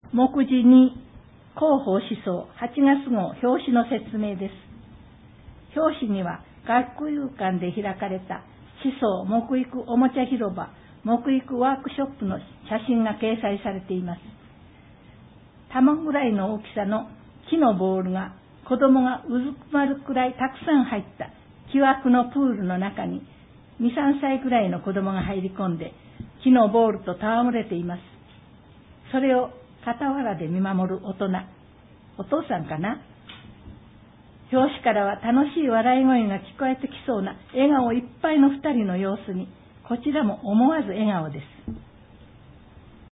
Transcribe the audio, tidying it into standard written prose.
目次2、広報思想8月号表紙の説明です。表紙には学友館で開かれた思想木育おもちゃ広場木育ワークショップの写真が掲載されています。玉ぐらいの大きさの木のボールが子供がうずくまるくらいたくさん入った木枠のプールの中に2、3歳くらいの子供が入り込んで木のボールと戯れています。それを傍らで見守る大人、お父さんかな。表紙からは楽しい笑い声が聞こえてきそうな笑顔いっぱいの2人の様子に、こちらも思わず笑顔です。